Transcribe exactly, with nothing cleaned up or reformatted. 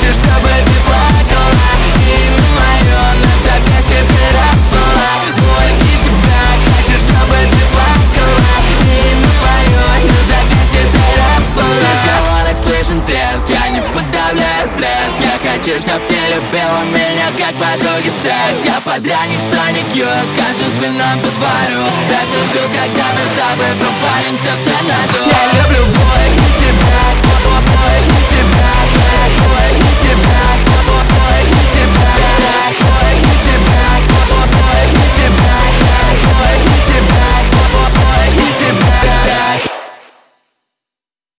хочу, чтобы ты плакала. Имя мое на запястье царапала. Боль и тебя, хочу, чтобы ты плакала. Имя мое на запястье царапала. В разговорах слышен треск, я не подавляю стресс. Я хочу, чтоб ты любила меня, как подруги секс. Я подрядник Sonic Youth, скажу с вином по двору. Я все жду, когда мы с тобой провалимся в темноту. Я люблю боль и тебя.